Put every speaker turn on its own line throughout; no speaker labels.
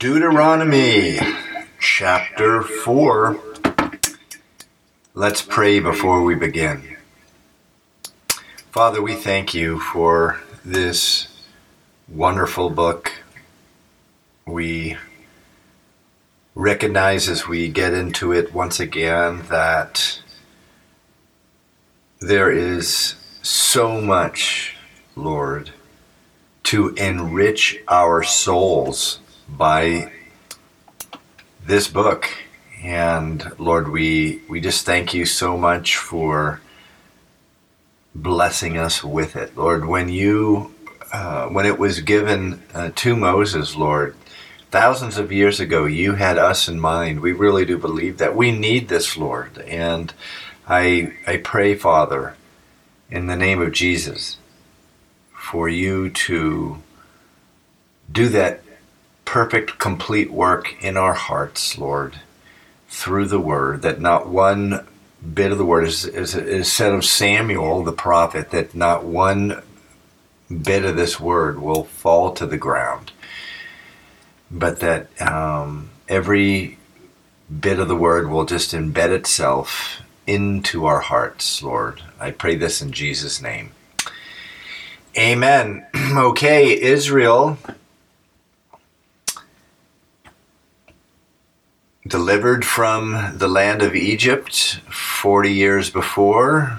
Deuteronomy chapter 4. Let's pray before we begin. Father, we thank you for this wonderful book. We recognize as we get into it once again that there is so much, Lord, to enrich our souls by this book. And Lord, we just thank you so much for blessing us with it. Lord, when it was given to Moses, Lord, thousands of years ago, you had us in mind. We really do believe that. We need this, Lord. And I pray, Father, in the name of Jesus, for you to do that perfect, complete work in our hearts, Lord, through the word, that not one bit of the word is said of Samuel, the prophet, that not one bit of this word will fall to the ground, but that every bit of the word will just embed itself into our hearts, Lord. I pray this in Jesus' name. Amen. Okay, Israel, delivered from the land of Egypt 40 years before,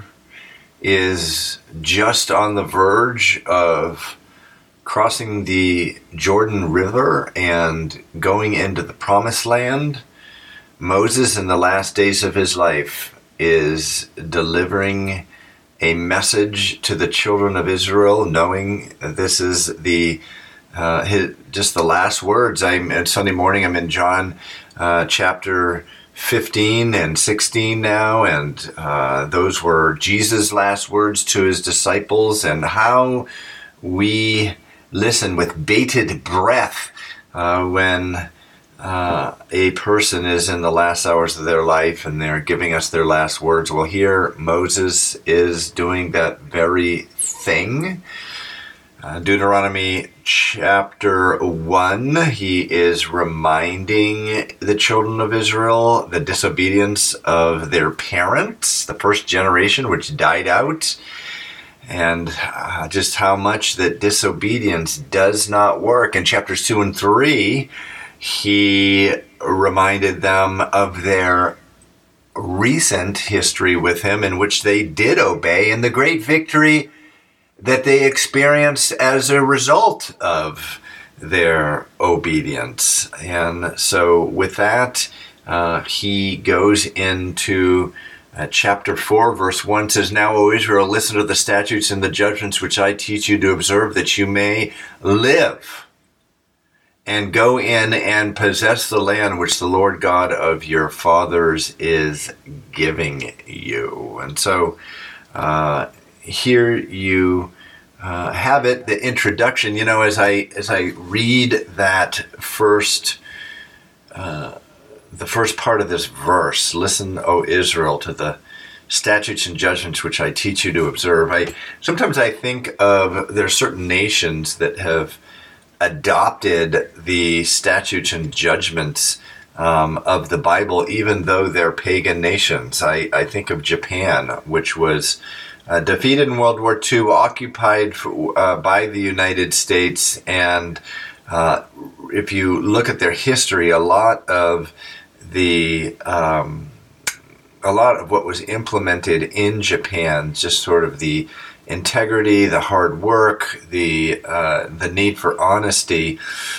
is just on the verge of crossing the Jordan River and going into the Promised Land. Moses, in the last days of his life, is delivering a message to the children of Israel, knowing that this is just the last words. Sunday morning, I'm in John chapter 15 and 16 now, and those were Jesus' last words to his disciples, and how we listen with bated breath when a person is in the last hours of their life and they're giving us their last words. Well, here Moses is doing that very thing. Deuteronomy chapter 1, he is reminding the children of Israel the disobedience of their parents, the first generation, which died out, and just how much that disobedience does not work. In chapters 2 and 3, he reminded them of their recent history with him, in which they did obey, and the great victory that they experienced as a result of their obedience. And so with that, he goes into chapter 4, verse 1, says, "Now, O Israel, listen to the statutes and the judgments which I teach you to observe, that you may live and go in and possess the land which the Lord God of your fathers is giving you." And so here you have it, the introduction. You know, as I read that the first part of this verse, "Listen, O Israel, to the statutes and judgments which I teach you to observe." Sometimes I think of there are certain nations that have adopted the statutes and judgments of the Bible, even though they're pagan nations. I think of Japan, which was defeated in World War II, occupied by the United States, and if you look at their history, a lot of what was implemented in Japan, just sort of the integrity, the hard work, the need for honesty,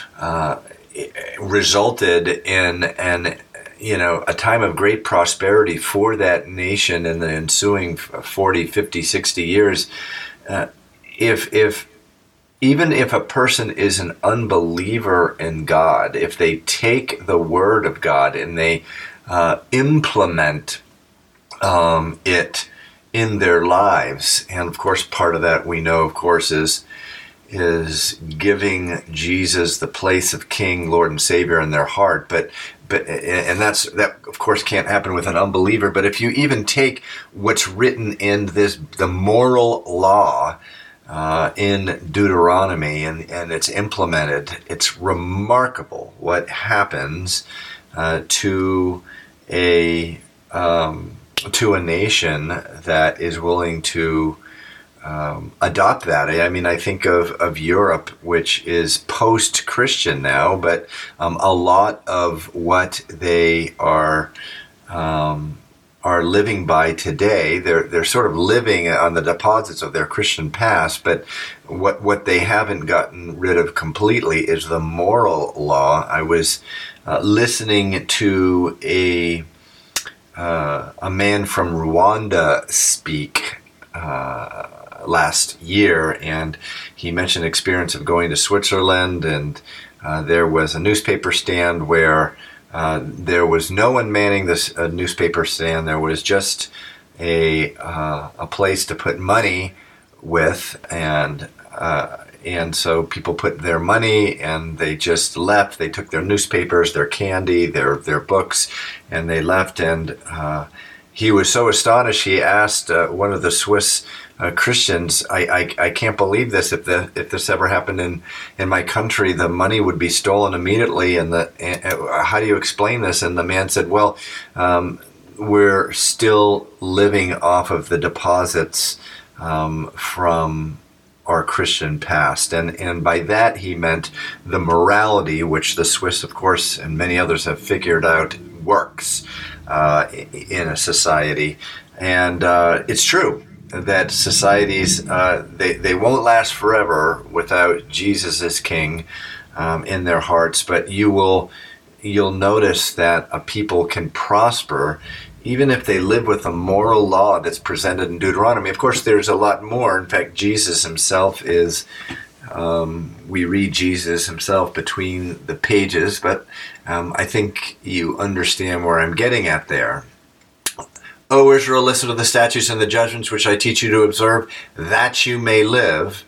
resulted in a time of great prosperity for that nation in the ensuing 40, 50, 60 years. Even if a person is an unbeliever in God, if they take the word of God and they implement it in their lives, and of course part of that we know, of course, is giving Jesus the place of King, Lord, and Savior in their heart, but that of course can't happen with an unbeliever. But if you even take what's written in the moral law in Deuteronomy, and it's implemented. It's remarkable what happens to a nation that is willing to adopt that. I mean, I think of Europe, which is post-Christian now, but a lot of what they are living by today, they're sort of living on the deposits of their Christian past, but what they haven't gotten rid of completely is the moral law. I was listening to a man from Rwanda speak last year, and he mentioned experience of going to Switzerland, and there was a newspaper stand where there was no one manning this newspaper stand. There was just a place to put money with, and so people put their money, and they just left. They took their newspapers, their candy, their books, and they left. And he was so astonished. He asked one of the Swiss Christians, I can't believe this. If this ever happened in my country, the money would be stolen immediately. And how do you explain this? And the man said, well, we're still living off of the deposits from our Christian past. And by that he meant the morality, which the Swiss, of course, and many others have figured out works in a society. And it's true that societies, they won't last forever without Jesus as King in their hearts, but you'll notice that a people can prosper even if they live with a moral law that's presented in Deuteronomy. Of course, there's a lot more. In fact, Jesus himself is, we read Jesus himself between the pages, but I think you understand where I'm getting at there. O Israel, listen to the statutes and the judgments which I teach you to observe, that you may live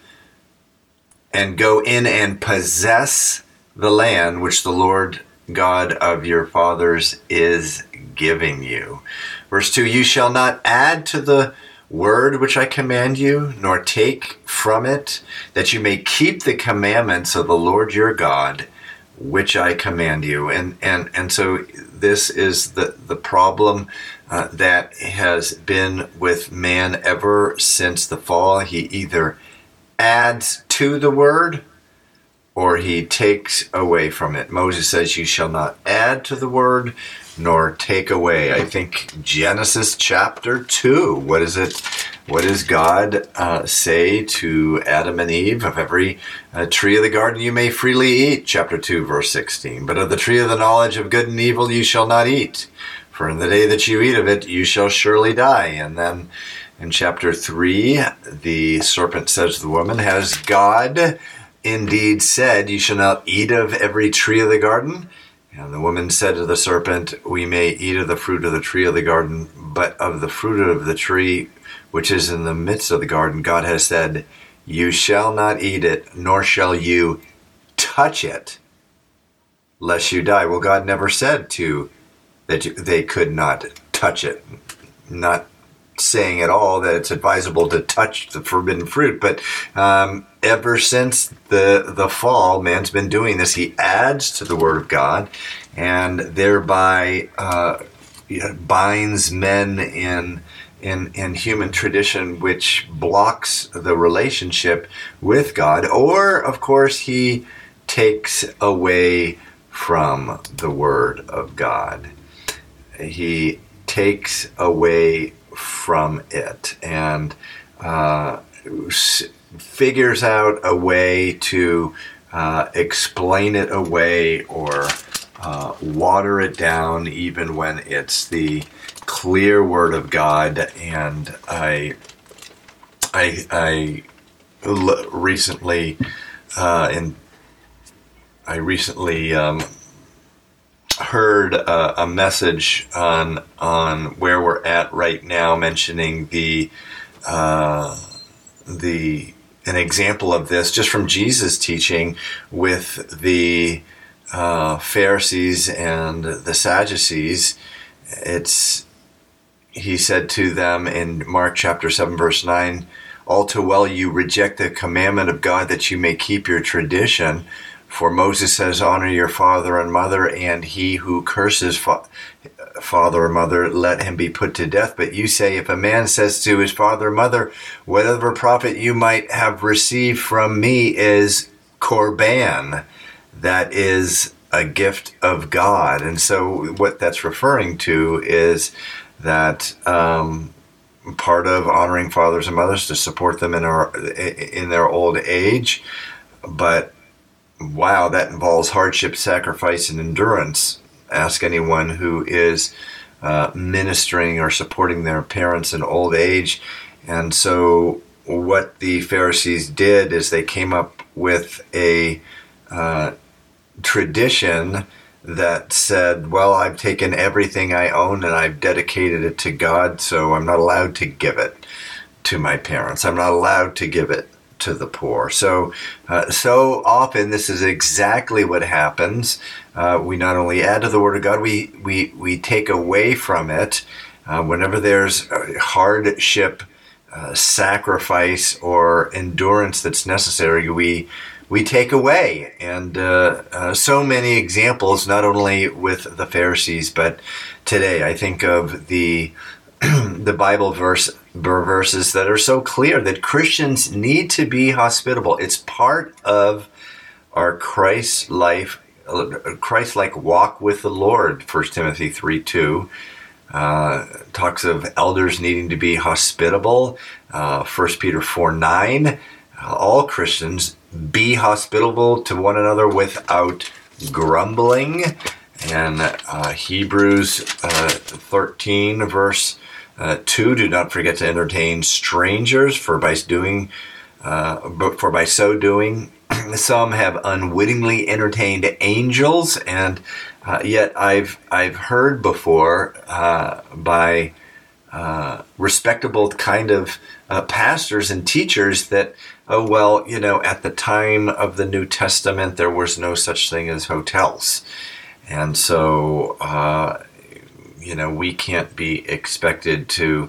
and go in and possess the land which the Lord God of your fathers is giving you. Verse 2, you shall not add to the word which I command you, nor take from it, that you may keep the commandments of the Lord your God, which I command you. And so this is the problem that has been with man ever since the fall. He either adds to the word or he takes away from it. Moses says, you shall not add to the word nor take away. I think Genesis chapter 2. What is it? What does God say to Adam and Eve? Of every tree of the garden you may freely eat. Chapter 2, verse 16. But of the tree of the knowledge of good and evil you shall not eat. For in the day that you eat of it, you shall surely die. And then in chapter 3, the serpent says to the woman, has God indeed said, you shall not eat of every tree of the garden? And the woman said to the serpent, we may eat of the fruit of the tree of the garden, but of the fruit of the tree which is in the midst of the garden, God has said, you shall not eat it, nor shall you touch it, lest you die. Well, God never said that they could not touch it. Not saying at all that it's advisable to touch the forbidden fruit, but ever since the fall, man's been doing this. He adds to the Word of God, and thereby binds men in human tradition, which blocks the relationship with God. Or, of course, he takes away from the Word of God. He takes away from it and figures out a way to explain it away or water it down, even when it's the clear Word of God. And I recently heard a message on where we're at right now, mentioning an example of this just from Jesus' teaching with the Pharisees and the Sadducees. He said to them in Mark chapter 7 verse 9, all too well you reject the commandment of God that you may keep your tradition. For Moses says, honor your father and mother, and he who curses father or mother, let him be put to death. But you say, if a man says to his father or mother, whatever profit you might have received from me is korban, that is a gift of God. And so what that's referring to is that part of honoring fathers and mothers to support them in their old age. But wow, that involves hardship, sacrifice, and endurance. Ask anyone who is ministering or supporting their parents in old age. And so what the Pharisees did is they came up with a tradition that said, well, I've taken everything I own and I've dedicated it to God, so I'm not allowed to give it to my parents. I'm not allowed to give it to the poor. So often this is exactly what happens. We not only add to the Word of God, we take away from it. Whenever there's hardship, sacrifice, or endurance that's necessary, we take away. And so many examples, not only with the Pharisees, but today. I think of the Bible verses that are so clear that Christians need to be hospitable. It's part of our Christ-like walk with the Lord. 1 Timothy 3:2 talks of elders needing to be hospitable. 1 Peter 4:9, all Christians be hospitable to one another without grumbling. And Hebrews 13 verse 2, do not forget to entertain strangers, for by so doing some have unwittingly entertained angels. And yet I've heard before by respectable kind of pastors and teachers that, oh, well, at the time of the New Testament, there was no such thing as hotels. And so, we can't be expected to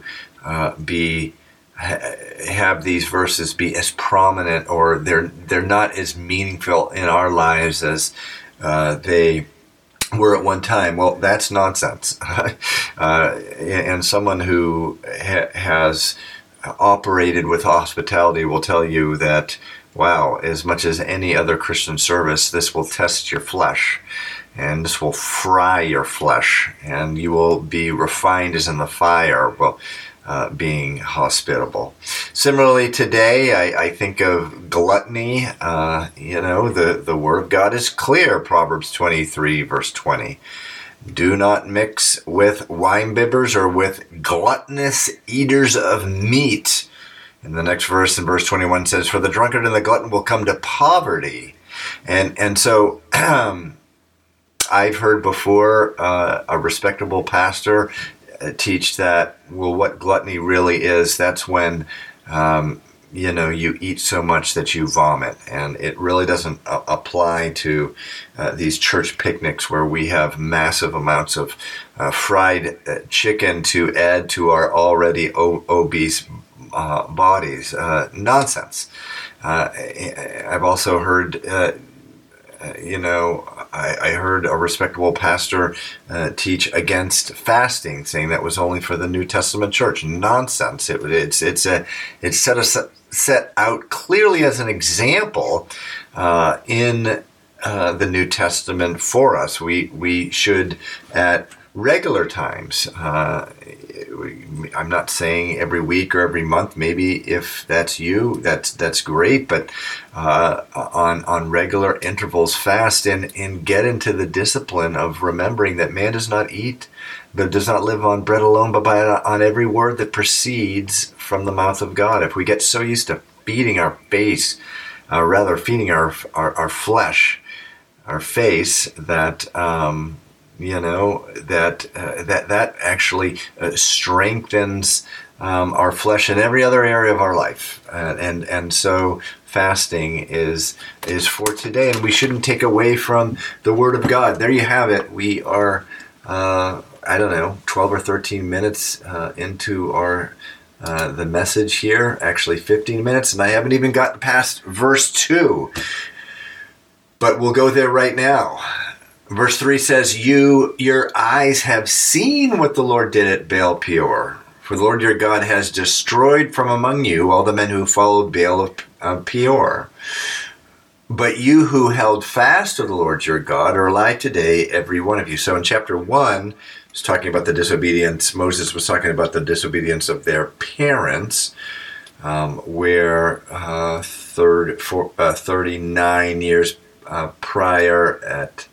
have these verses be as prominent, or they're not as meaningful in our lives as they were at one time. Well, that's nonsense. And someone who has operated with hospitality will tell you that, wow, as much as any other Christian service, this will test your flesh. And this will fry your flesh, and you will be refined as in the fire, being hospitable. Similarly, today, I think of gluttony. The Word of God is clear. Proverbs 23, verse 20. Do not mix with winebibbers or with gluttonous eaters of meat. And the next verse, in verse 21, says, for the drunkard and the glutton will come to poverty. And so I've heard before a respectable pastor teach that, well, what gluttony really is, that's when, you eat so much that you vomit. And it really doesn't apply to these church picnics where we have massive amounts of fried chicken to add to our already obese bodies. Nonsense. I've also heard I heard a respectable pastor teach against fasting, saying that was only for the New Testament church. Nonsense. It's set out clearly as an example in the New Testament for us. We should at regular times. I'm not saying every week or every month. Maybe if that's you, that's great. But on regular intervals, fast and get into the discipline of remembering that man does not live on bread alone, but on every word that proceeds from the mouth of God. If we get so used to feeding our face, feeding our flesh, our face, that that actually strengthens our flesh in every other area of our life, and so fasting is for today, and we shouldn't take away from the Word of God. There you have it. We are 12 or 13 minutes into our the message here, actually 15 minutes, and I haven't even gotten past verse 2. But we'll go there right now. Verse 3 says, your eyes have seen what the Lord did at Baal Peor. For the Lord your God has destroyed from among you all the men who followed Baal of Peor. But you who held fast to the Lord your God are alive today, every one of you. So in chapter 1, it's talking about the disobedience. Moses was talking about the disobedience of their parents, where 39 years prior at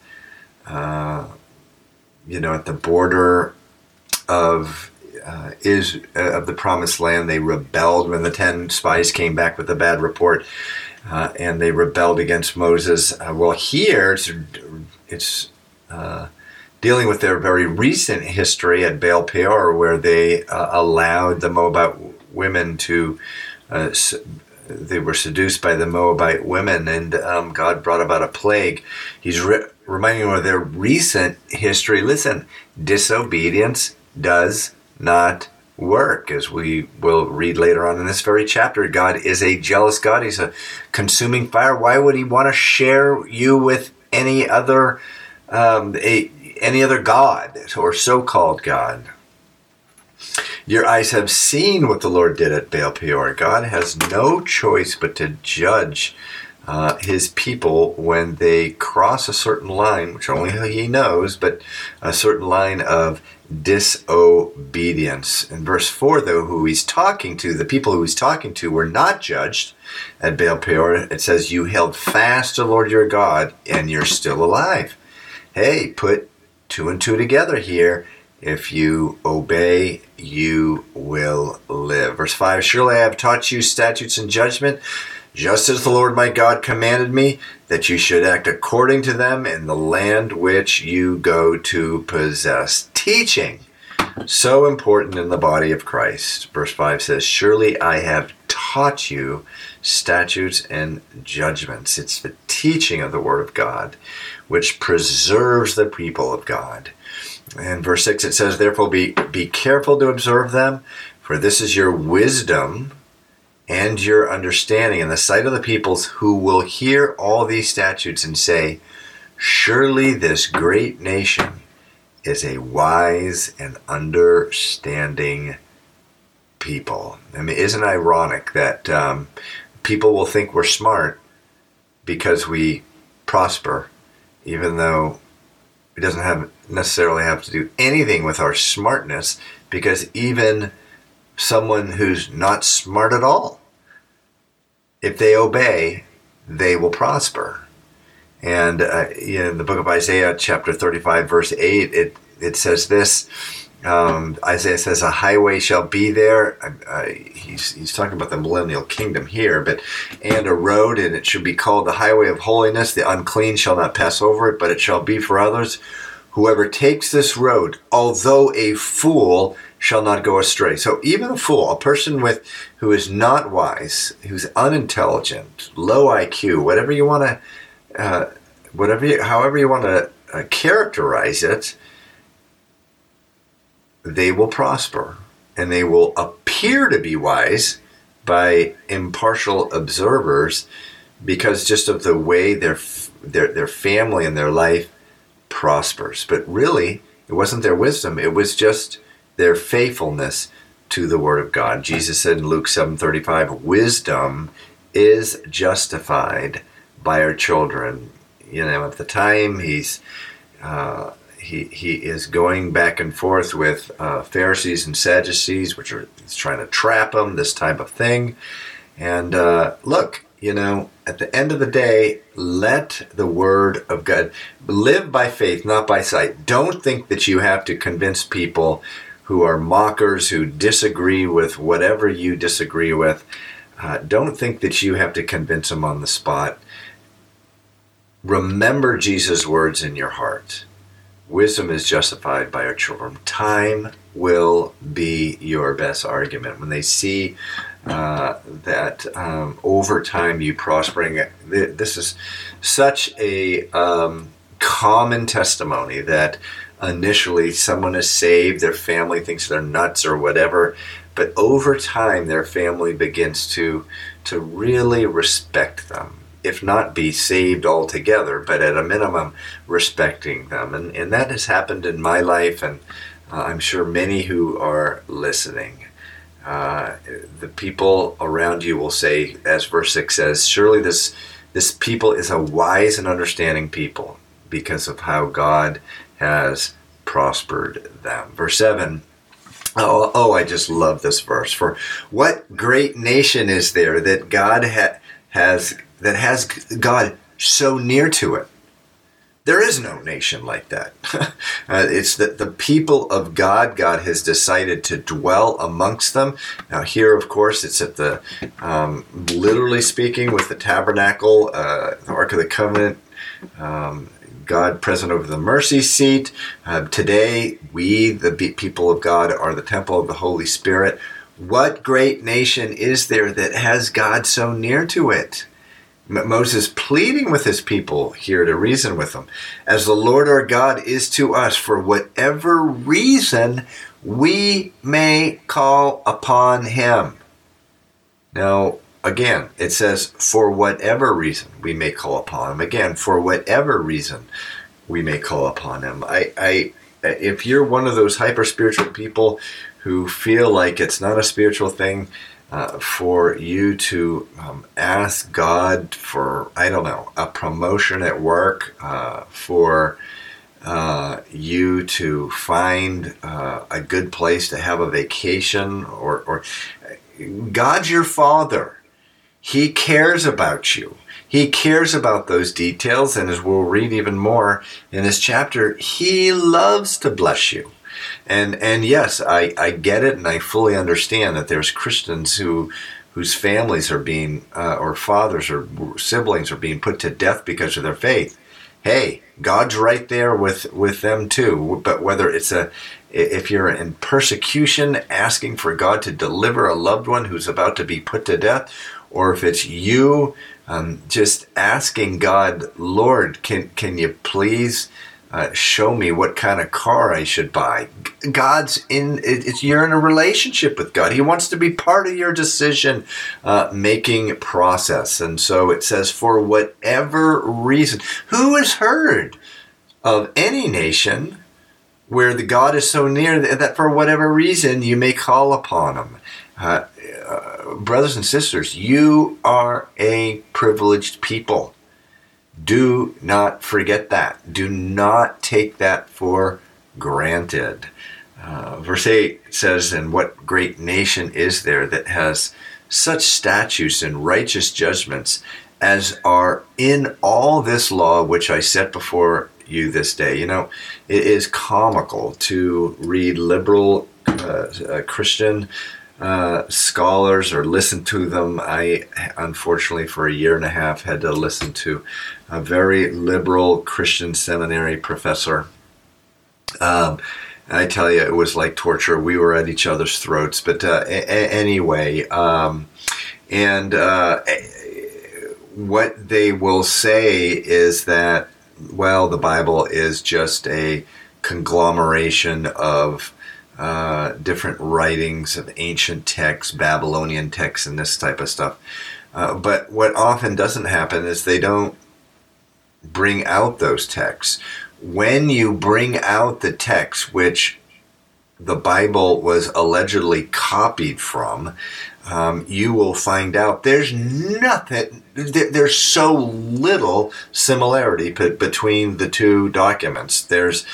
the border of the Promised Land, they rebelled when the 10 spies came back with a bad report. And they rebelled against Moses. Well, here it's dealing with their very recent history at Baal Peor, where they allowed the Moabite women to, they were seduced by the Moabite women, and God brought about a plague. He's reminding them of their recent history. Listen, disobedience does not work, as we will read later on in this very chapter. God is a jealous God. He's a consuming fire. Why would he want to share you with any other God or so-called God? Your eyes have seen what the Lord did at Baal Peor. God has no choice but to judge his people when they cross a certain line, which only he knows, but a certain line of disobedience. In verse 4, though, who he's talking to, the people who he's talking to were not judged at Baal Peor. It says, you held fast to the Lord your God, and you're still alive. Hey, put 2 and 2 together here. If you obey, you will live. Verse 5, surely I have taught you statutes and judgment, just as the Lord my God commanded me, that you should act according to them in the land which you go to possess. Teaching, so important in the body of Christ. Verse 5 says, surely I have taught you statutes and judgments. It's the teaching of the Word of God which preserves the people of God. And verse 6, it says, therefore be careful to observe them, for this is your wisdom and your understanding in the sight of the peoples, who will hear all these statutes and say, surely this great nation is a wise and understanding people. I mean, isn't it ironic that people will think we're smart because we prosper, even though it doesn't necessarily have to do anything with our smartness, because even someone who's not smart at all, if they obey, they will prosper. And in the book of Isaiah, chapter 35, verse 8, it says this. Isaiah says, a highway shall be there. He's talking about the millennial kingdom here, and a road, and it should be called the highway of holiness. The unclean shall not pass over it, but it shall be for others. Whoever takes this road, although a fool, shall not go astray. So even a fool, a person who is not wise, who's unintelligent, low IQ, however you want to characterize it, they will prosper, and they will appear to be wise by impartial observers because just of the way their family and their life prospers. But really, it wasn't their wisdom, it was just their faithfulness to the Word of God. Jesus said in Luke 7:35, wisdom is justified by our children. At the time he is going back and forth with Pharisees and Sadducees, he's trying to trap them, this type of thing. And look, at the end of the day, let the Word of God live by faith, not by sight. Don't think that you have to convince people who are mockers, who disagree with whatever you disagree with. Don't think that you have to convince them on the spot. Remember Jesus' words in your heart. Wisdom is justified by our children. Time will be your best argument. When they see that over time you prospering, this is such a common testimony that initially someone is saved, their family thinks they're nuts or whatever, but over time their family begins to really respect them. If not be saved altogether, but at a minimum respecting them. And that has happened in my life, and I'm sure many who are listening. The people around you will say, as verse 6 says, surely this people is a wise and understanding people because of how God has prospered them. Verse 7, I just love this verse. For what great nation is there that God has God so near to it? There is no nation like that. It's that the people of God has decided to dwell amongst them. Now here, of course, it's at the, literally speaking, with the tabernacle, the Ark of the Covenant, God present over the mercy seat. Today, we, the people of God, are the temple of the Holy Spirit. What great nation is there that has God so near to it? Moses pleading with his people here to reason with them. As the Lord our God is to us, for whatever reason we may call upon him. Now, again, it says, for whatever reason we may call upon him. Again, for whatever reason we may call upon him. If you're one of those hyper-spiritual people who feel like it's not a spiritual thing, for you to ask God for, a promotion at work, for you to find a good place to have a vacation, or God's your Father. He cares about you. He cares about those details, and as we'll read even more in this chapter, he loves to bless you. And yes, I get it, and I fully understand that there's Christians whose families are being, or fathers or siblings are being put to death because of their faith. Hey, God's right there with them too. But whether if you're in persecution, asking for God to deliver a loved one who's about to be put to death, or if it's you just asking God, Lord, can you please show me what kind of car I should buy? You're in a relationship with God. He wants to be part of your decision making process. And so it says, for whatever reason. Who has heard of any nation where the God is so near that for whatever reason you may call upon him? Brothers and sisters, you are a privileged people. Do not forget that. Do not take that for granted. Verse 8 says, and what great nation is there that has such statutes and righteous judgments as are in all this law which I set before you this day? You know, it is comical to read liberal Christian scholars or listen to them. I, unfortunately, for a year and a half, had to listen to a very liberal Christian seminary professor. I tell you, it was like torture. We were at each other's throats. But anyway, what they will say is that, well, the Bible is just a conglomeration of different writings of ancient texts, Babylonian texts, and this type of stuff. But what often doesn't happen is they don't bring out those texts. When you bring out the text which the Bible was allegedly copied from, you will find out there's so little similarity between the two documents. There's,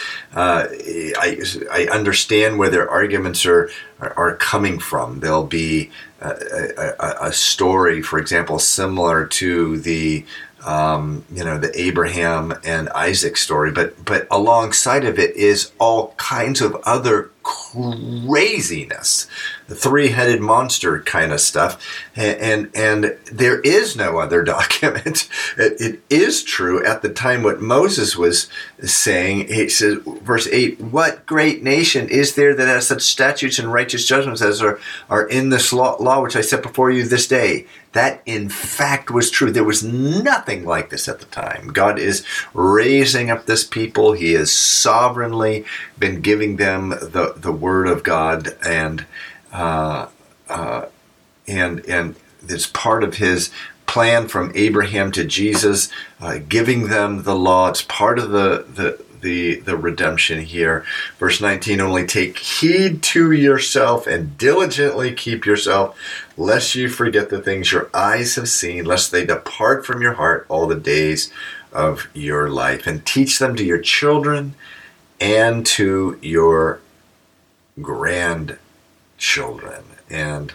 I understand where their arguments are coming from. There'll be a story, for example, similar to the the Abraham and Isaac story, but alongside of it is all kinds of other craziness, the three-headed monster kind of stuff, and there is no other document. It is true at the time what Moses was saying. He says, verse 8, what great nation is there that has such statutes and righteous judgments as are in this law which I set before you this day? That, in fact, was true. There was nothing like this at the time. God is raising up this people. He has sovereignly been giving them the word of God, and and it's part of his plan from Abraham to Jesus, giving them the law. It's part of the redemption here. Verse 19, only take heed to yourself and diligently keep yourself, lest you forget the things your eyes have seen, lest they depart from your heart all the days of your life. And teach them to your children and to your grandchildren. And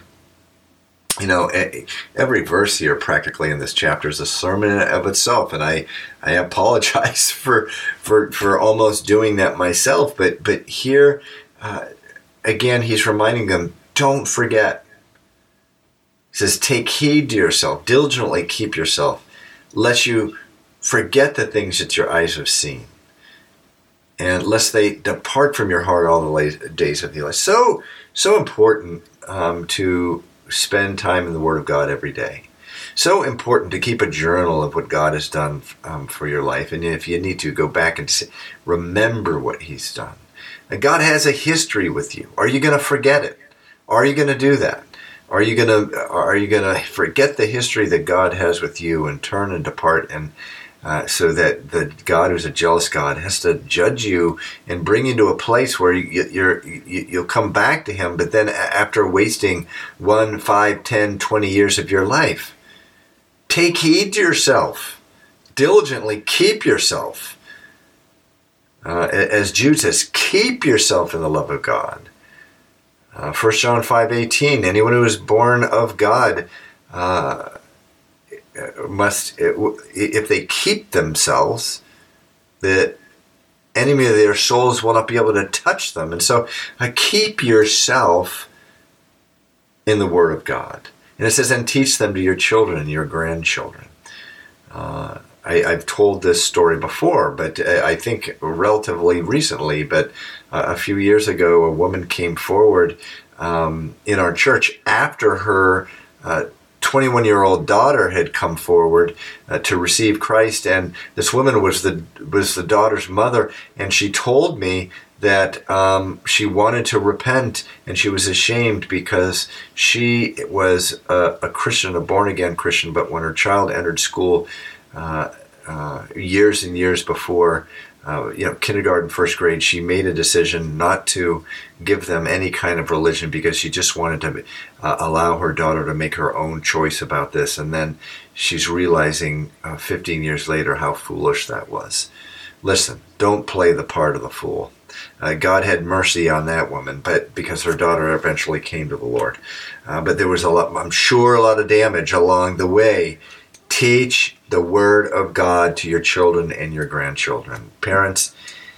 every verse here practically in this chapter is a sermon of itself, and I apologize for almost doing that myself. But here, again, he's reminding them, don't forget. He says, take heed to yourself, diligently keep yourself, lest you forget the things that your eyes have seen, and lest they depart from your heart all the days of your life. So important to spend time in the Word of God every day. So important to keep a journal of what God has done for your life. And if you need to, go back and remember what he's done. And God has a history with you. Are you going to forget it? Are you going to do that? Are you going to forget the history that God has with you and turn and depart, and so that the God who's a jealous God has to judge you and bring you to a place where you'll come back to him, but then after wasting 1, 5, 10, 20 years of your life? Take heed to yourself. Diligently keep yourself. As Jude says, keep yourself in the love of God. 1 John 5:18, anyone who is born of God must, if they keep themselves, the enemy of their souls will not be able to touch them. And so keep yourself in the Word of God. And it says, and teach them to your children and your grandchildren. I've told this story before, but I think relatively recently, but a few years ago, a woman came forward in our church after her 21-year-old daughter had come forward to receive Christ, and this woman was the daughter's mother, and she told me that she wanted to repent, and she was ashamed because she was a Christian, a born-again Christian, but when her child entered school years and years before, kindergarten, first grade, she made a decision not to give them any kind of religion because she just wanted to allow her daughter to make her own choice about this. And then she's realizing 15 years later how foolish that was. Listen, don't play the part of the fool. God had mercy on that woman, but because her daughter eventually came to the Lord. But there was a lot of damage along the way. Teach the Word of God to your children and your grandchildren. Parents,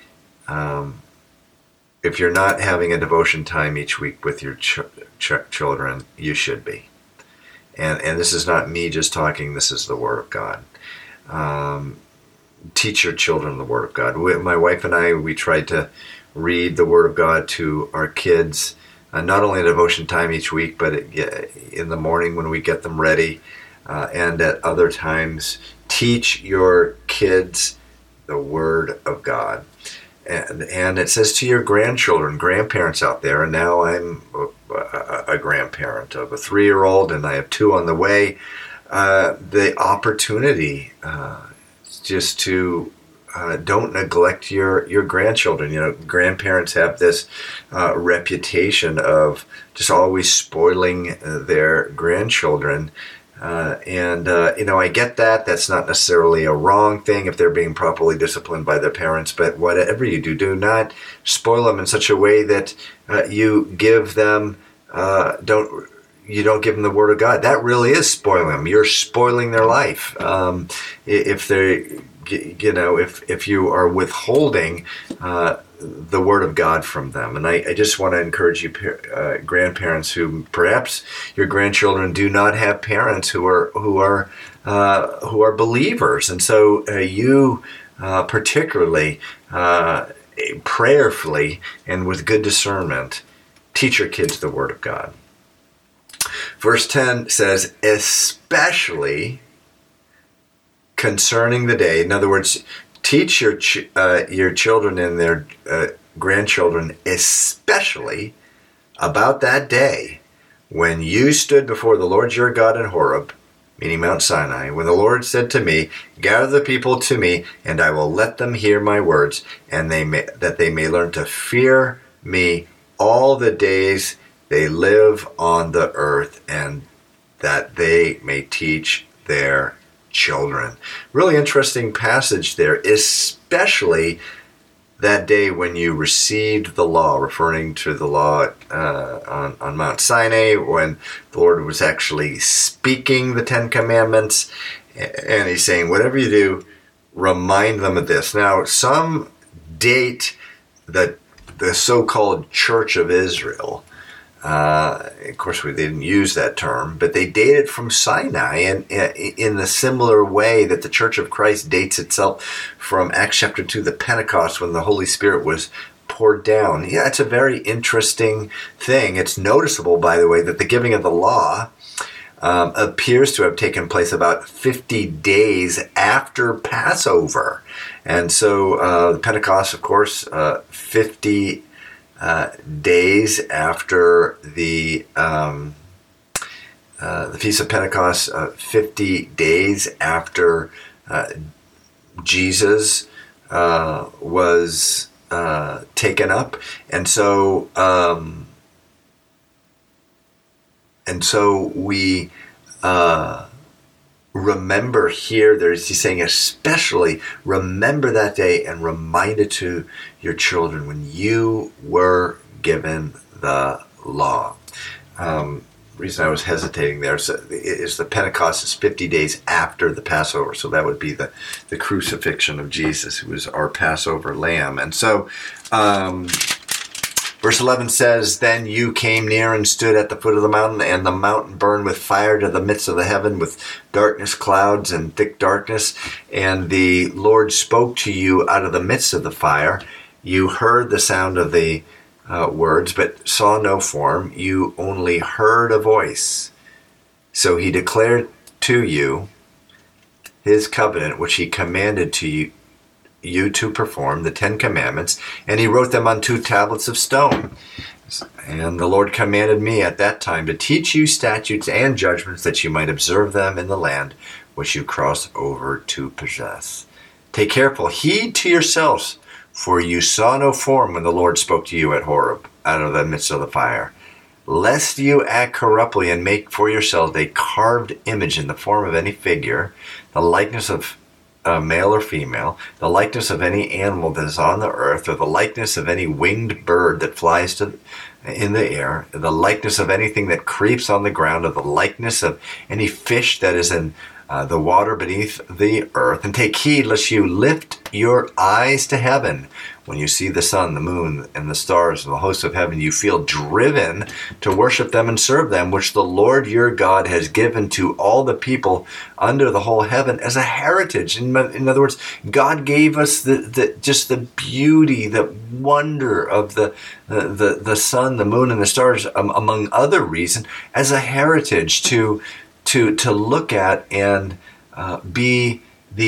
if you're not having a devotion time each week with your children, you should be. And this is not me just talking, this is the Word of God. Teach your children the Word of God. My wife and I, we tried to read the Word of God to our kids, not only a devotion time each week, but in the morning when we get them ready, and at other times. Teach your kids the Word of God. And it says to your grandchildren, grandparents out there, and now I'm a grandparent of a 3-year-old, and I have 2 on the way, the opportunity just to don't neglect your grandchildren. Grandparents have this reputation of just always spoiling their grandchildren. I get that. That's not necessarily a wrong thing if they're being properly disciplined by their parents. But whatever you do not spoil them in such a way that you give them don't give them the Word of God. That really is spoiling them. You're spoiling their life. If they, if you are withholding the Word of God from them. And I just want to encourage you, grandparents, who perhaps your grandchildren do not have parents who are believers, and so you particularly prayerfully and with good discernment teach your kids the Word of God. Verse 10 says, especially concerning the day. In other words, teach your children and their grandchildren, especially about that day when you stood before the Lord your God in Horeb, meaning Mount Sinai, when the Lord said to me, gather the people to me, and I will let them hear my words, and that they may learn to fear me all the days they live on the earth, and that they may teach their children. Really interesting passage there, especially that day when you received the law, referring to the law on Mount Sinai, when the Lord was actually speaking the Ten Commandments, and he's saying, whatever you do, remind them of this. Now, some date the so-called Church of Israel. Of course, they didn't use that term, but they date it from Sinai, and in the similar way that the Church of Christ dates itself from Acts chapter 2, the Pentecost, when the Holy Spirit was poured down. Yeah, it's a very interesting thing. It's noticeable, by the way, that the giving of the law appears to have taken place about 50 days after Passover. And so the Pentecost, of course, 50 days after the Feast of Pentecost, 50 days after Jesus was taken up, and so we remember here. He's saying, especially remember that day and remind it to your children when you were given the law. Reason I was hesitating there is the Pentecost is 50 days after the Passover, so that would be the crucifixion of Jesus, who was our Passover lamb. And so verse 11 says, then you came near and stood at the foot of the mountain, and the mountain burned with fire to the midst of the heaven, with darkness, clouds, and thick darkness. And the Lord spoke to you out of the midst of the fire. You heard the sound of the words, but saw no form. You only heard a voice. So he declared to you his covenant, which he commanded to you to perform, the 10 Commandments, and he wrote them on 2 tablets of stone. And the Lord commanded me at that time to teach you statutes and judgments, that you might observe them in the land which you cross over to possess. Take careful heed to yourselves, for you saw no form when the Lord spoke to you at Horeb, out of the midst of the fire, lest you act corruptly and make for yourselves a carved image in the form of any figure, the likeness of male or female, the likeness of any animal that is on the earth, or the likeness of any winged bird that flies in the air, the likeness of anything that creeps on the ground, or the likeness of any fish that is in the water beneath the earth. And take heed lest you lift your eyes to heaven. When you see the sun, the moon, and the stars, and the hosts of heaven, you feel driven to worship them and serve them, which the Lord your God has given to all the people under the whole heaven as a heritage. In other words, God gave us just the beauty, the wonder of the sun, the moon, and the stars, among other reasons, as a heritage to look at and be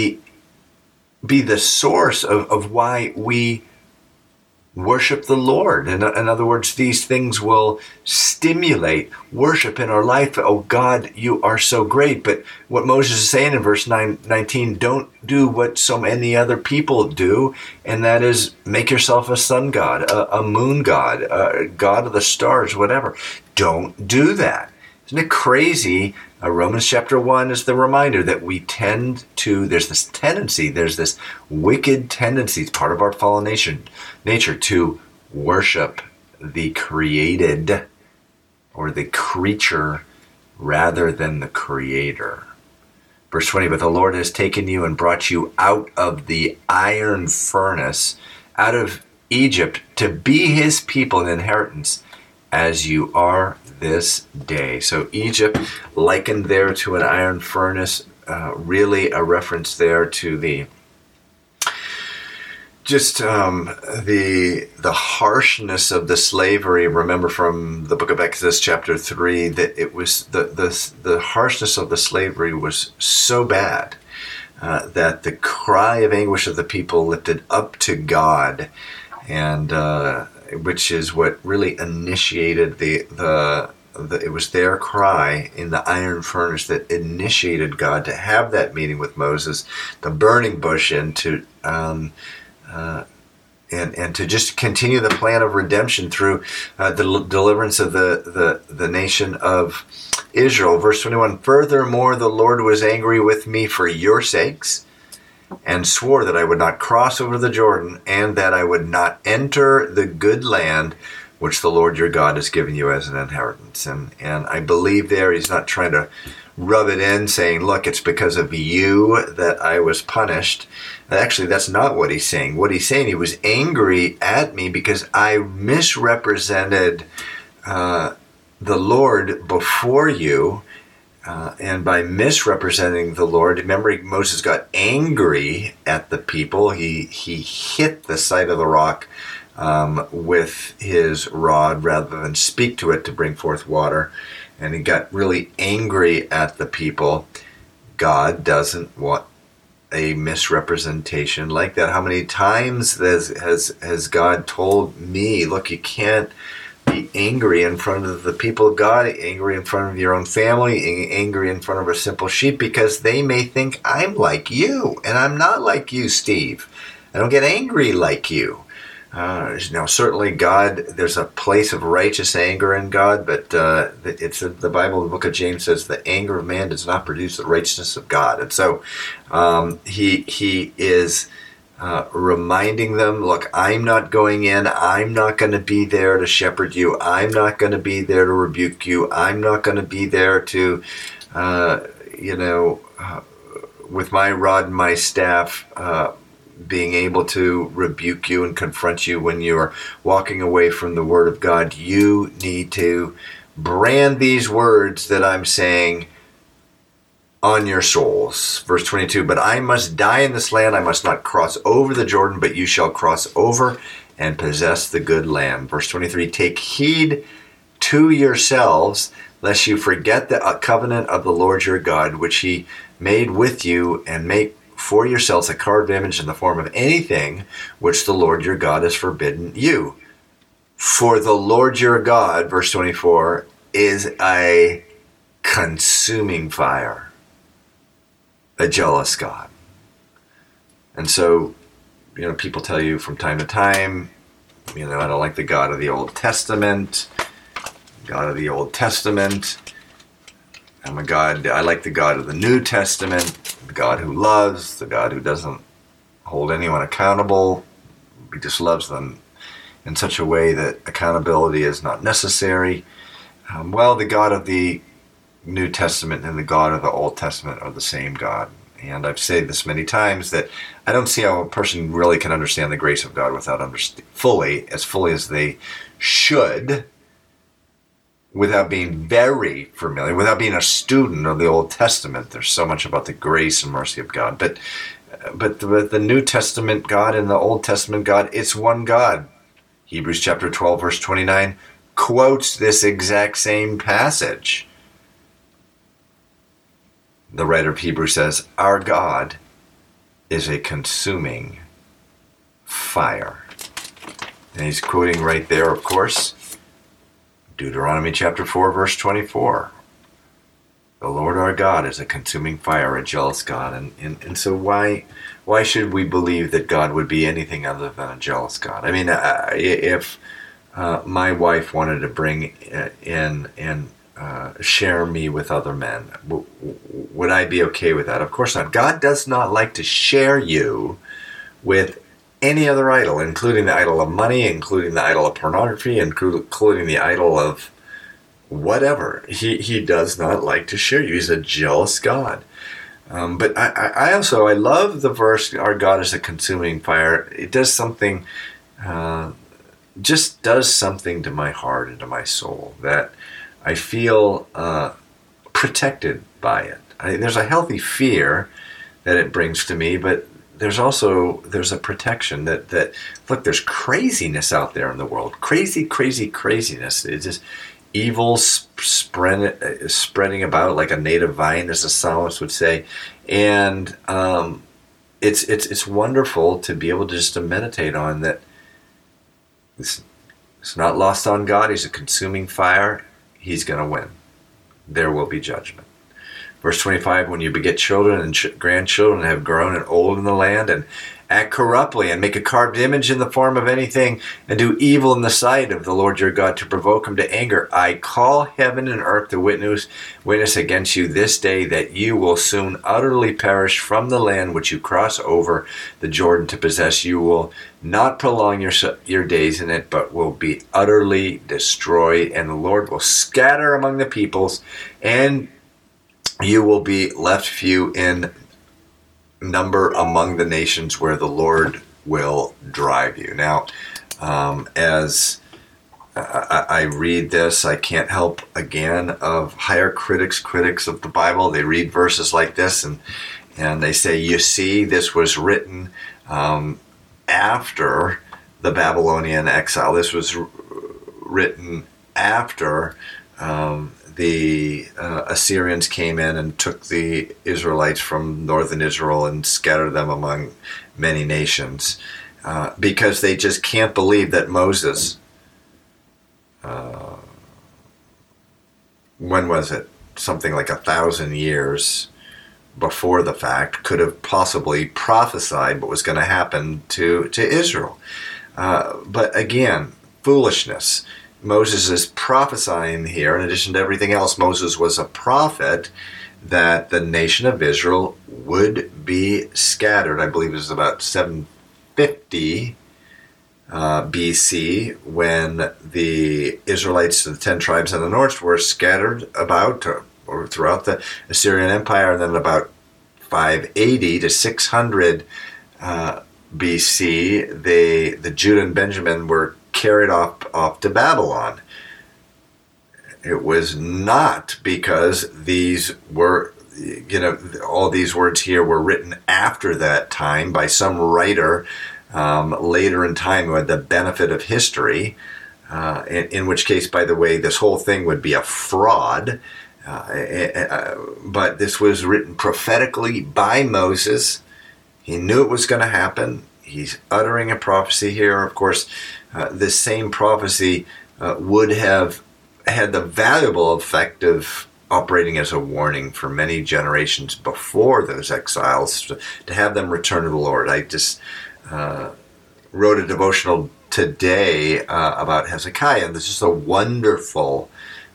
the source of why we worship the Lord. In other words, these things will stimulate worship in our life. Oh God, you are so great. But what Moses is saying in verse 19, don't do what so many other people do, and that is make yourself a sun god, a moon god, a god of the stars, whatever. Don't do that. Isn't it crazy? Romans chapter 1 is the reminder that we there's this wicked tendency, it's part of our fallen nature, to worship the created or the creature rather than the creator. Verse 20, but the Lord has taken you and brought you out of the iron furnace, out of Egypt, to be his people and inheritance, as you are this day. So Egypt, likened there to an iron furnace, really a reference there to the harshness of the slavery. Remember from the book of Exodus chapter 3 that it was the harshness of the slavery was so bad that the cry of anguish of the people lifted up to God, and which is what really initiated it was their cry in the iron furnace that initiated God to have that meeting with Moses, the burning bush, and to to just continue the plan of redemption through the deliverance of the nation of Israel. Verse 21, furthermore, the Lord was angry with me for your sakes, and swore that I would not cross over the Jordan, and that I would not enter the good land which the Lord your God has given you as an inheritance. And I believe there he's not trying to rub it in, saying, look, it's because of you that I was punished. Actually, that's not what he's saying. What he's saying, he was angry at me because I misrepresented the Lord before you. And by misrepresenting the Lord, remember Moses got angry at the people. He hit the side of the rock with his rod rather than speak to it to bring forth water. And he got really angry at the people. God doesn't want a misrepresentation like that. How many times has God told me, look, you can't be angry in front of the people of God, angry in front of your own family, angry in front of a simple sheep, because they may think I'm like you, and I'm not like you, Steve. I don't get angry like you. Now, certainly God, there's a place of righteous anger in God, but it's the Bible, the book of James says the anger of man does not produce the righteousness of God. And so he is reminding them, look, I'm not going in. I'm not going to be there to shepherd you. I'm not going to be there to rebuke you. I'm not going to be there to, with my rod and my staff, being able to rebuke you and confront you when you're walking away from the Word of God. You need to brand these words that I'm saying on your souls. Verse 22, but I must die in this land. I must not cross over the Jordan, but you shall cross over and possess the good land. Verse 23, take heed to yourselves, lest you forget the covenant of the Lord your God, which he made with you, and make for yourselves a carved image in the form of anything which the Lord your God has forbidden you. For the Lord your God, verse 24, is a consuming fire, a jealous God. And so, people tell you from time to time, I don't like the God of the Old Testament. God of the Old Testament. I like the God of the New Testament, the God who loves, the God who doesn't hold anyone accountable. He just loves them in such a way that accountability is not necessary. The God of the New Testament and the God of the Old Testament are the same God. And I've said this many times that I don't see how a person really can understand the grace of God without fully as they should, without being very familiar, without being a student of the Old Testament. There's so much about the grace and mercy of God. But the New Testament God and the Old Testament God, it's one God. Hebrews chapter 12, verse 29 quotes this exact same passage. The writer of Hebrews says, our God is a consuming fire. And he's quoting right there, of course, Deuteronomy chapter 4, verse 24. The Lord our God is a consuming fire, a jealous God. And so why should we believe that God would be anything other than a jealous God? I mean, if my wife wanted to bring in and share me with other men, would I be okay with that? Of course not. God does not like to share you with any other idol, including the idol of money, including the idol of pornography, including the idol of whatever. He does not like to share you. He's a jealous God. But I love the verse, our God is a consuming fire. It does something, just does something to my heart and to my soul that I feel protected by it. There's a healthy fear that it brings to me, but there's a protection that look, there's craziness out there in the world. Craziness. It's just evil spreading about like a native vine, as the psalmist would say. And it's wonderful to be able to just to meditate on that. It's not lost on God. He's a consuming fire. He's going to win. There will be judgment. Verse 25, when you beget children and grandchildren and have grown and old in the land and act corruptly and make a carved image in the form of anything and do evil in the sight of the Lord your God to provoke him to anger, I call heaven and earth to witness against you this day that you will soon utterly perish from the land which you cross over the Jordan to possess. You will not prolong your days in it, but will be utterly destroyed, and the Lord will scatter among the peoples, and you will be left few in number among the nations where the Lord will drive you. Now, as I read this, I can't help again of higher critics of the Bible. They read verses like this and they say, you see, this was written after the Babylonian exile. This was written after the Assyrians came in and took the Israelites from northern Israel and scattered them among many nations, because they just can't believe that Moses, when was it? Something like 1,000 years before the fact, could have possibly prophesied what was going to happen to Israel. But again, foolishness. Moses is prophesying here. In addition to everything else, Moses was a prophet that the nation of Israel would be scattered. I believe it was about 750 BC when the Israelites, the 10 tribes in the north, were scattered about or throughout the Assyrian Empire, and then about 580 to 600 BC, the Judah and Benjamin were carried off to Babylon. It was not because these were, all these words here were written after that time by some writer later in time who had the benefit of history, in which case, by the way, this whole thing would be a fraud. But this was written prophetically by Moses. He knew it was going to happen. He's uttering a prophecy here. Of course, this same prophecy would have had the valuable effect of operating as a warning for many generations before those exiles to have them return to the Lord. I just wrote a devotional today about Hezekiah, and this is a wonderful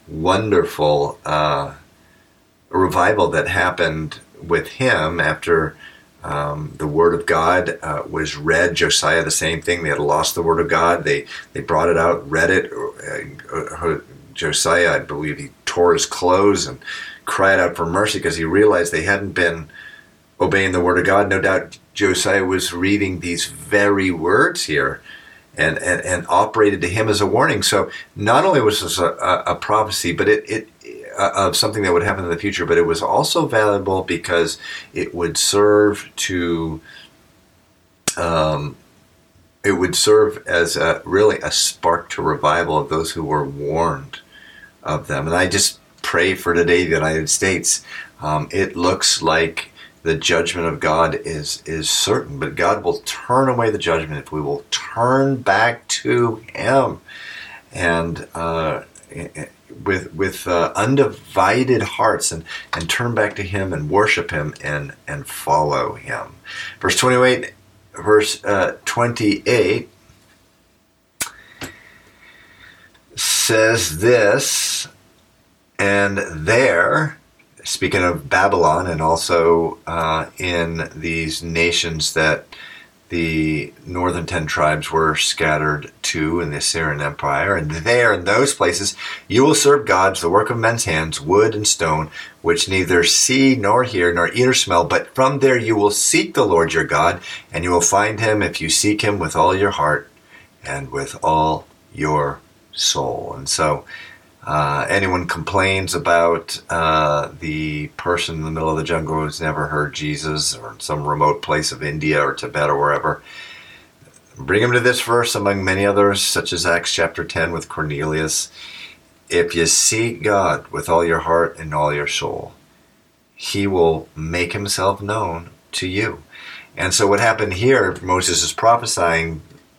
revival that happened with him after the Word of God was read. Josiah, the same thing. They had lost the Word of God. They brought it out, read it. Josiah, I believe, he tore his clothes and cried out for mercy because he realized they hadn't been obeying the Word of God. No doubt Josiah was reading these very words here and operated to him as a warning. So not only was this a prophecy, but it of something that would happen in the future, but it was also valuable because it would serve to as really a spark to revival of those who were warned of them. And I just pray for today, the United States. It looks like the judgment of God is certain, but God will turn away the judgment if we will turn back to Him and with undivided hearts and turn back to Him and worship Him and follow Him. Verse 28 says this, and there, speaking of Babylon and also in these nations that the northern 10 tribes were scattered to in the Assyrian Empire, and there in those places you will serve gods, the work of men's hands, wood and stone, which neither see nor hear nor eat or smell, but from there you will seek the Lord your God, and you will find Him if you seek Him with all your heart and with all your soul. And so anyone complains about the person in the middle of the jungle who's never heard Jesus, or in some remote place of India or Tibet or wherever, bring him to this verse among many others, such as Acts chapter 10 with Cornelius. If you seek God with all your heart and all your soul, He will make Himself known to you. And so what happened here, Moses is prophesying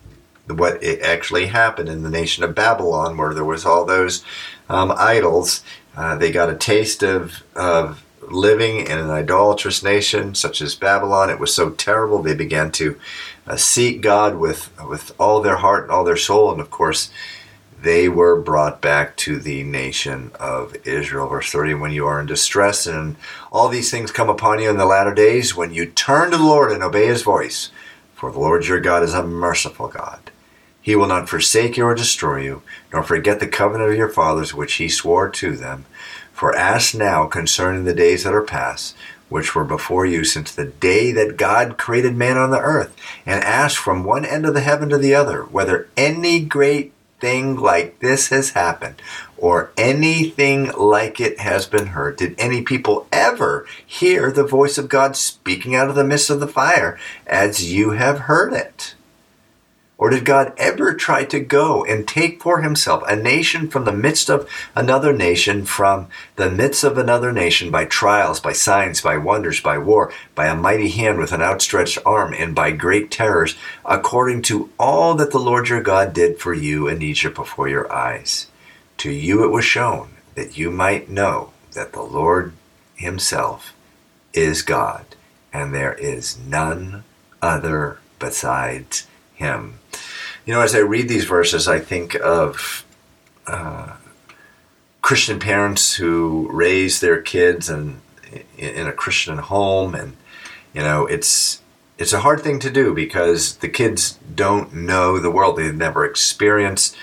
what it actually happened in the nation of Babylon, where there was all those idols. They got a taste of living in an idolatrous nation such as Babylon. It was so terrible they began to seek God with all their heart and all their soul, and of course they were brought back to the nation of Israel. Verse 30, when you are in distress and all these things come upon you in the latter days, when you turn to the Lord and obey his voice, for the Lord your God is a merciful God. He will not forsake you or destroy you, nor forget the covenant of your fathers which he swore to them. For ask now concerning the days that are past, which were before you since the day that God created man on the earth, and ask from one end of the heaven to the other, whether any great thing like this has happened, or anything like it has been heard. Did any people ever hear the voice of God speaking out of the midst of the fire as you have heard it? Or did God ever try to go and take for himself a nation from the midst of another nation, from the midst of another nation, by trials, by signs, by wonders, by war, by a mighty hand with an outstretched arm, and by great terrors, according to all that the Lord your God did for you in Egypt before your eyes? To you it was shown that you might know that the Lord himself is God, and there is none other besides him. You know, as I read these verses, I think of Christian parents who raise their kids in a Christian home, and you know, it's a hard thing to do because the kids don't know the world; they've never experienced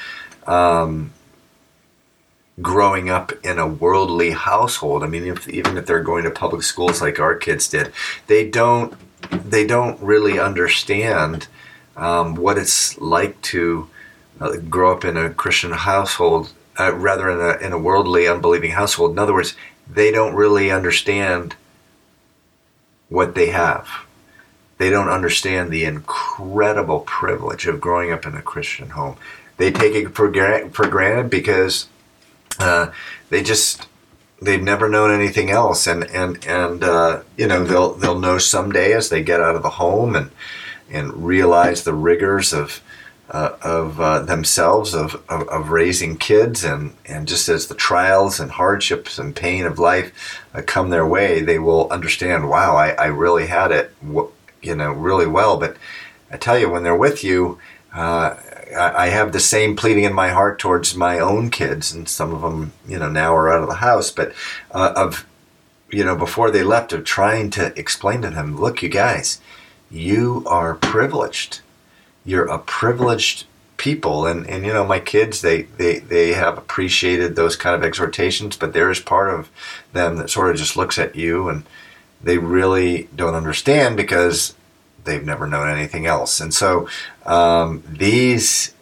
growing up in a worldly household. I mean, even if they're going to public schools like our kids did, they don't really understand what it's like to grow up in a Christian household, rather in a worldly, unbelieving household. In other words, they don't really understand what they have. They don't understand the incredible privilege of growing up in a Christian home. They take it for granted because they've never known anything else, and you know, they'll know someday as they get out of the home and realize the rigors of themselves, of raising kids, and just as the trials and hardships and pain of life come their way, they will understand, wow, I really had it, you know, really well. But I tell you, when they're with you, I have the same pleading in my heart towards my own kids, and some of them, you know, now are out of the house, but you know, before they left, of trying to explain to them, look, you guys, you are privileged. You're a privileged people. And you know, my kids, they have appreciated those kind of exhortations, but there is part of them that sort of just looks at you and they really don't understand because they've never known anything else. And so these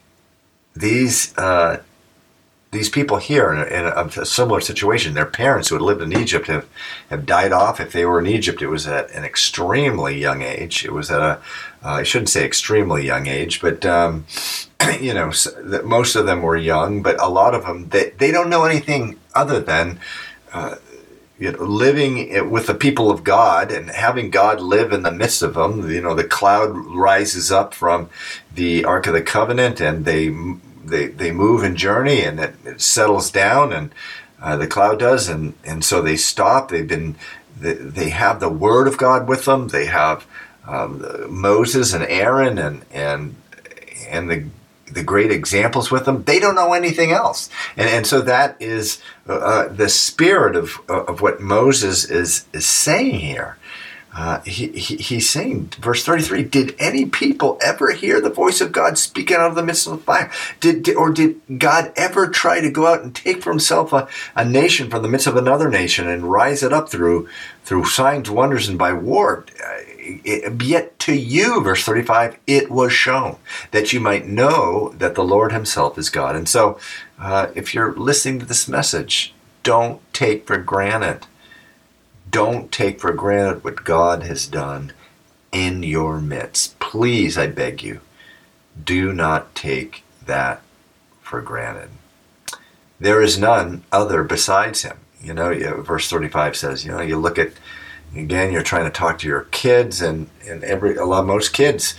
people here in a similar situation, their parents who had lived in Egypt have died off. If they were in Egypt, it was at an extremely young age. It was at I shouldn't say extremely young age, but you know, most of them were young, but a lot of them, they don't know anything other than you know, living with the people of God and having God live in the midst of them. You know, the cloud rises up from the Ark of the Covenant, and they move and journey, and it settles down, and the cloud does, and so they stop. They have the Word of God with them. They have Moses and Aaron and the great examples with them. They don't know anything else, and so that is the spirit of what Moses is saying here. He's saying, verse 33, did any people ever hear the voice of God speaking out of the midst of the fire? Did God ever try to go out and take for himself a nation from the midst of another nation and rise it up through signs, wonders, and by war? Yet to you, verse 35, it was shown that you might know that the Lord himself is God. And so if you're listening to this message, don't take for granted. Don't take for granted what God has done in your midst. Please, I beg you, do not take that for granted. There is none other besides him. You know, verse 35 says, you know, you look at, again, you're trying to talk to your kids, and most kids,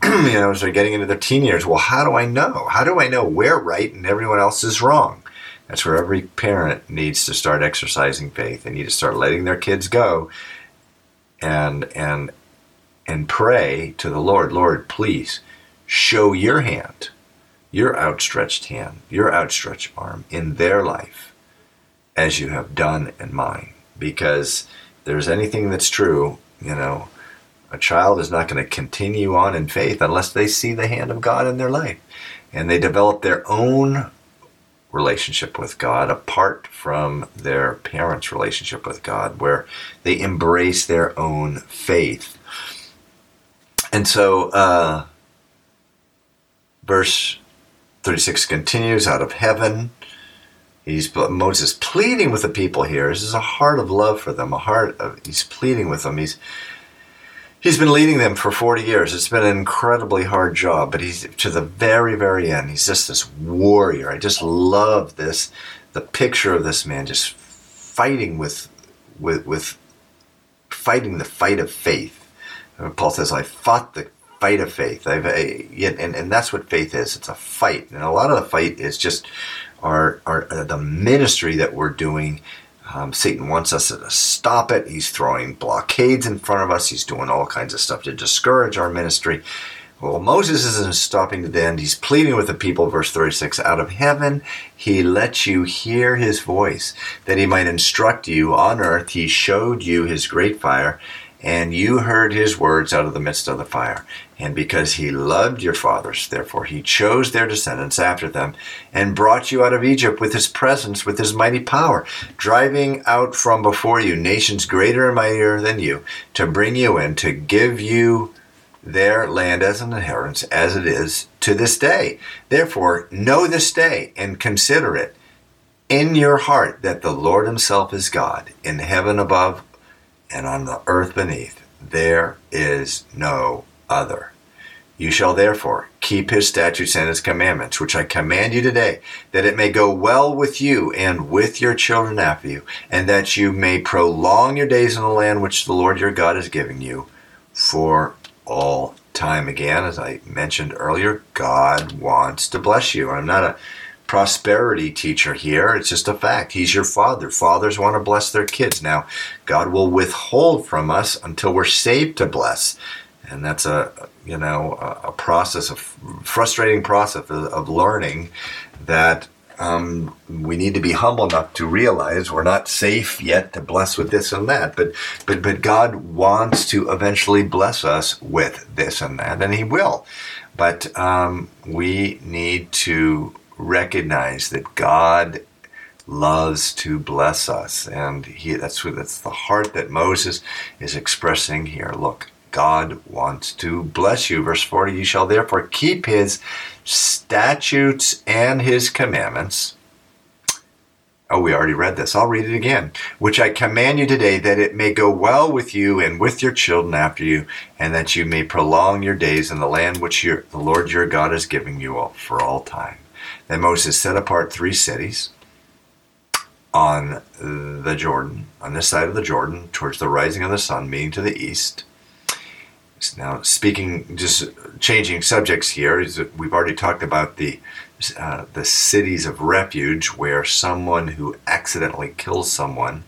as they're getting into their teen years, well, how do I know? How do I know we're right and everyone else is wrong? That's where every parent needs to start exercising faith. They need to start letting their kids go and pray to the Lord. Lord, please show your hand, your outstretched hand, your outstretched arm in their life as you have done in mine. Because if there's anything that's true, a child is not going to continue on in faith unless they see the hand of God in their life. And they develop their own relationship with God apart from their parents' relationship with God, where they embrace their own faith. And so verse 36 continues, out of heaven. Moses pleading with the people here. This is a heart of love for them, he's pleading with them. He's been leading them for 40 years. It's been an incredibly hard job, but he's to the very, very end. He's just this warrior. I just love this, the picture of this man just fighting with fighting the fight of faith. Paul says, I fought the fight of faith. And that's what faith is. It's a fight. And a lot of the fight is just the ministry that we're doing. Satan wants us to stop it. He's throwing blockades in front of us. He's doing all kinds of stuff to discourage our ministry. Well, Moses isn't stopping to the end. He's pleading with the people, verse 36, out of heaven he let you hear his voice, that he might instruct you. On earth he showed you his great fire, and you heard his words out of the midst of the fire. And because he loved your fathers, therefore he chose their descendants after them, and brought you out of Egypt with his presence, with his mighty power, driving out from before you nations greater and mightier than you, to bring you in, to give you their land as an inheritance, as it is to this day. Therefore know this day, and consider it in your heart, that the Lord himself is God, in heaven above and on the earth beneath. There is no other. You shall therefore keep his statutes and his commandments, which I command you today, that it may go well with you and with your children after you, and that you may prolong your days in the land which the Lord your God is giving you for all time. Again, as I mentioned earlier, God wants to bless you. I'm not a prosperity teacher here. It's just a fact. He's your father. Fathers want to bless their kids. Now, God will withhold from us until we're saved to bless. And that's a process, of frustrating process of learning that we need to be humble enough to realize we're not safe yet to bless with this and that. But God wants to eventually bless us with this and that, and he will. But we need to recognize that God loves to bless us, and that's the heart that Moses is expressing here. Look, God wants to bless you. Verse 40, you shall therefore keep his statutes and his commandments. Oh, we already read this. I'll read it again. Which I command you today, that it may go well with you and with your children after you, and that you may prolong your days in the land which the Lord your God is giving you all for all time. Then Moses set apart 3 cities on the Jordan, on this side of the Jordan, towards the rising of the sun, meaning to the east. Now, just changing subjects here, we've already talked about the cities of refuge, where someone who accidentally kills someone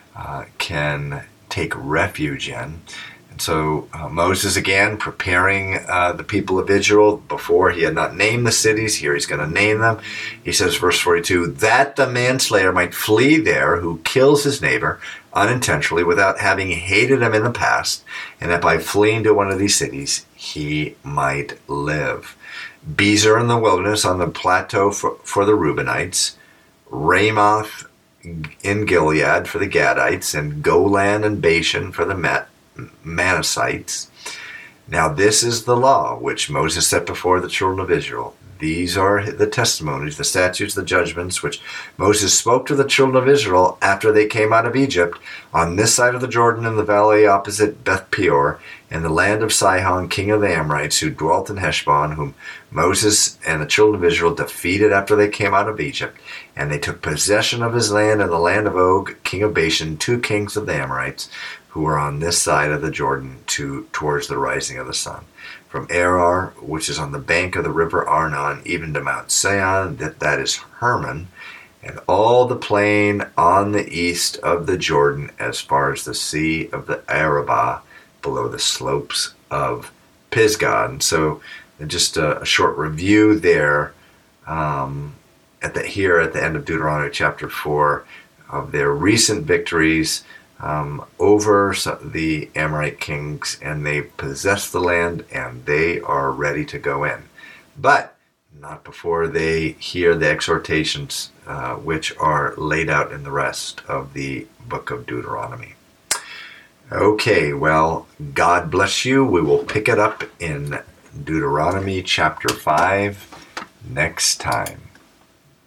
can take refuge in. And so Moses, again, preparing the people of Israel. Before, he had not named the cities. Here he's going to name them. He says, verse 42, that the manslayer might flee there who kills his neighbor unintentionally without having hated him in the past, and that by fleeing to one of these cities he might live. Bezer in the wilderness on the plateau for the Reubenites, Ramoth in Gilead for the Gadites, and Golan and Bashan for the Manassites. Now this is the law which Moses set before the children of Israel. These are the testimonies, the statutes, the judgments, which Moses spoke to the children of Israel after they came out of Egypt, on this side of the Jordan in the valley opposite Beth Peor, in the land of Sihon, king of the Amorites, who dwelt in Heshbon, whom Moses and the children of Israel defeated after they came out of Egypt. And they took possession of his land and the land of Og, king of Bashan, 2 kings of the Amorites, who were on this side of the Jordan towards the rising of the sun. from Arar, which is on the bank of the river Arnon, even to Mount Sion, that is Hermon, and all the plain on the east of the Jordan as far as the sea of the Arabah, below the slopes of Pisgah. And so just a short review there at the end of Deuteronomy chapter 4 of their recent victories over the Amorite kings, and they possess the land and they are ready to go in. But not before they hear the exhortations which are laid out in the rest of the book of Deuteronomy. Okay, well, God bless you. We will pick it up in Deuteronomy chapter 5 next time.